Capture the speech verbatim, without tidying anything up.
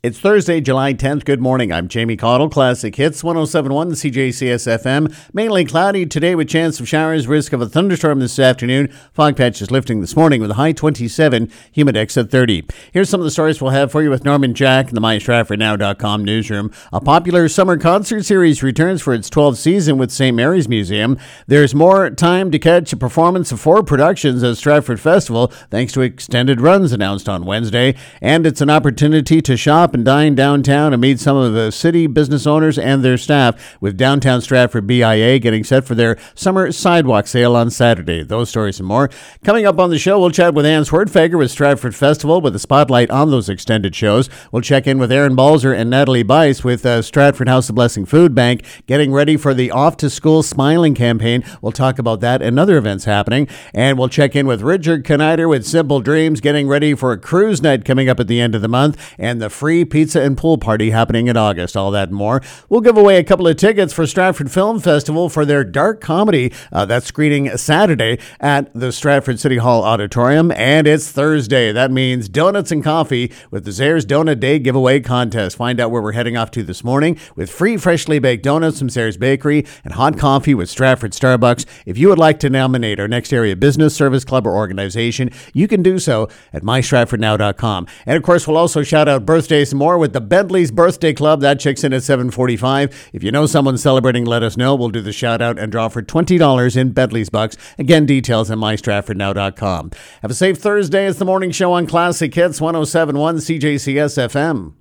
It's Thursday, July tenth. Good morning. I'm Jamie Cottle. Classic Hits one oh seven point one, the C J C S F M. Mainly cloudy today with chance of showers, risk of a thunderstorm this afternoon. Fog patches lifting this morning with a high twenty-seven, humidex at thirty. Here's some of the stories we'll have for you with Norman Jack in the my stratford now dot com newsroom. A popular summer concert series returns for its twelfth season with Saint Mary's Museum. There's more time to catch a performance of four productions at Stratford Festival thanks to extended runs announced on Wednesday. And it's an opportunity to shop and dine downtown and meet some of the city business owners and their staff, with Downtown Stratford B I A getting set for their summer sidewalk sale on Saturday. Those stories and more coming up on the show. We'll chat with Anne Swertfeger with Stratford Festival with a spotlight on those extended shows. We'll check in with Aaron Balzer and Natalie Bice with uh, Stratford House of Blessing Food Bank getting ready for the Off to School Smiling campaign. We'll talk about that and other events happening. And we'll check in with Richard Knider with Simple Dreams getting ready for a cruise night coming up at the end of the month and the free pizza and pool party happening in August. All that and more. We'll give away a couple of tickets for Stratford Film Festival for their dark comedy uh, that's screening Saturday at the Stratford City Hall Auditorium. And it's Thursday. That means donuts and coffee with the Zehrs Donut Day giveaway contest. Find out where we're heading off to this morning with free freshly baked donuts from Zehrs Bakery and hot coffee with Stratford Starbucks. If you would like to nominate our next area business, service, club, or organization, you can do so at my stratford now dot com. And of course, we'll also shout out birthdays and more with the Bentley's Birthday Club. That checks in at seven forty-five. If you know someone celebrating, let us know. We'll do the shout out and draw for twenty dollars in Bentley's bucks. Again, details at my stratford now dot com. Have a safe Thursday. It's the morning show on Classic Hits one oh seven point one C J C S F M.